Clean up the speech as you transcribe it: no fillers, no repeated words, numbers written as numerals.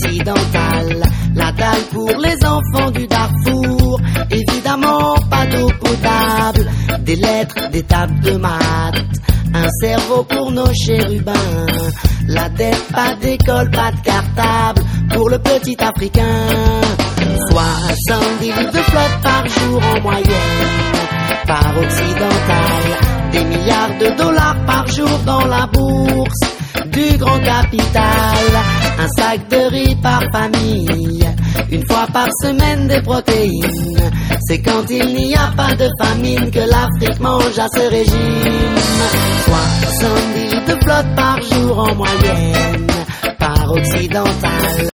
occidentale. La dalle pour les enfants du Darfour, évidemment pas d'eau potable, des lettres, des tables de maths, un cerveau pour nos chérubins. La dette, pas d'école, pas de cartable pour le petit Africain. 70 litres de flotte par jour en moyenne, par occidentale. Des milliards de dollars par jour dans la bourse du grand capital. Un sac de riz par famille, une fois par semaine des protéines. C'est quand il n'y a pas de famine que l'Afrique mange à ce régime. 70 litres de flotte par jour en moyenne, par occidentale.